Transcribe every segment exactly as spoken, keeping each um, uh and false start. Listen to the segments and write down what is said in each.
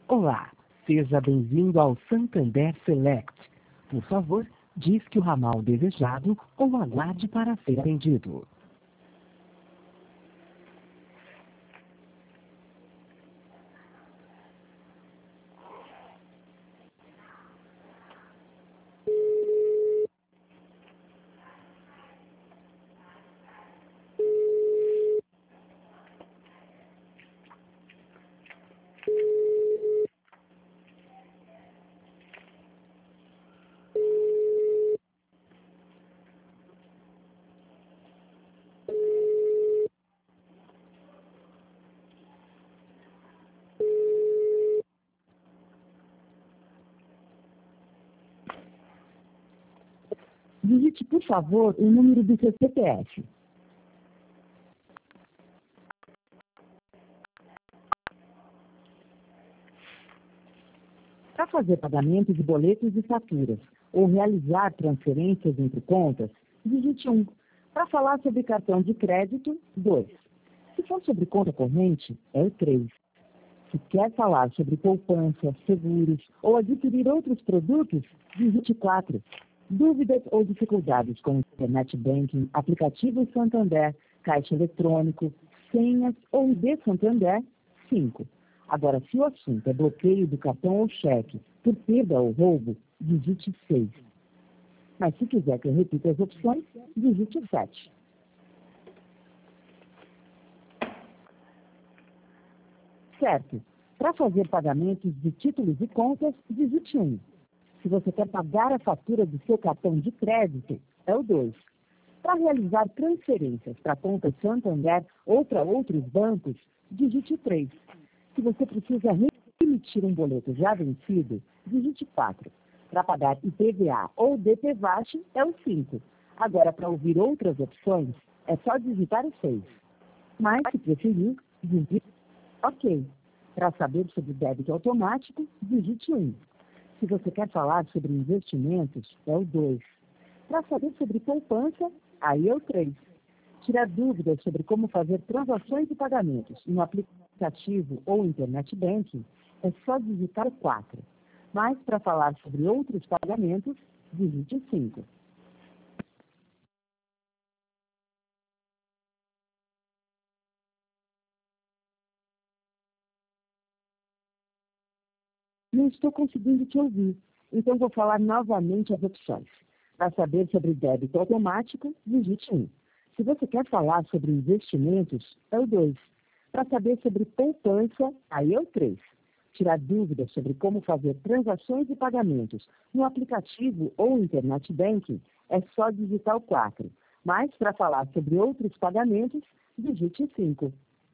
Olá, seja bem-vindo ao Santander Select. Por favor, disque o ramal desejado ou aguarde para ser atendido. Digite, por favor, o número do seu C P F. Para fazer pagamento de boletos e faturas ou realizar transferências entre contas, digite um. Para falar sobre cartão de crédito, dois. Se for sobre conta corrente, é o três. Se quer falar sobre poupança, seguros ou adquirir outros produtos, digite quatro. Dúvidas ou dificuldades com Internet Banking, aplicativo Santander, caixa eletrônico, senhas ou I D Santander, cinco. Agora, se o assunto é bloqueio do cartão ou cheque por perda ou roubo, digite seis. Mas se quiser que eu repita as opções, digite sete. Certo. Para fazer pagamentos de títulos e contas, digite um. Se você quer pagar a fatura do seu cartão de crédito, é o dois. Para realizar transferências para a conta Santander ou para outros bancos, digite três. Se você precisa emitir um boleto já vencido, digite quatro. Para pagar I P V A ou D P V A T, é o cinco. Agora, para ouvir outras opções, é só digitar o seis. Mas, se preferir, digite OK. Para saber sobre débito automático, digite um. Se você quer falar sobre investimentos, é o dois. Para saber sobre poupança, aí é o três. Tirar dúvidas sobre como fazer transações e pagamentos no aplicativo ou Internet Banking, é só digitar o quatro. Mas para falar sobre outros pagamentos, digite cinco. Não estou conseguindo te ouvir, então vou falar novamente as opções. Para saber sobre débito automático, digite um. Se você quer falar sobre investimentos, é o dois. Para saber sobre poupança, aí é o três. Tirar dúvidas sobre como fazer transações e pagamentos no aplicativo ou Internet Banking, é só digitar o quatro. Mas para falar sobre outros pagamentos, digite cinco.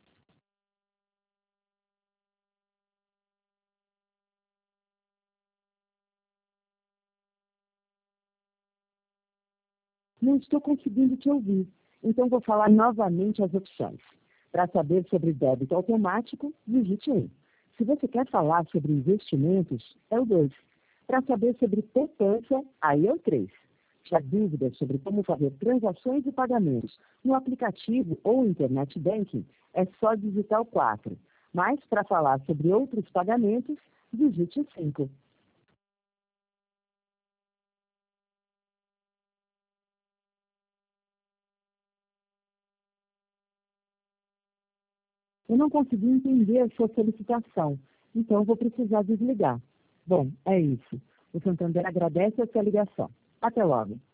Não estou conseguindo te ouvir, então vou falar novamente as opções. Para saber sobre débito automático, digite um. Se você quer falar sobre investimentos, é o dois. Para saber sobre poupança, aí é o três. Tirar dúvidas sobre como fazer transações e pagamentos no aplicativo ou Internet Banking, é só digitar o quatro. Mas para falar sobre outros pagamentos, digite cinco. Eu não consegui entender a sua solicitação, então vou precisar desligar. Bom, é isso. O Santander agradece a sua ligação. Até logo.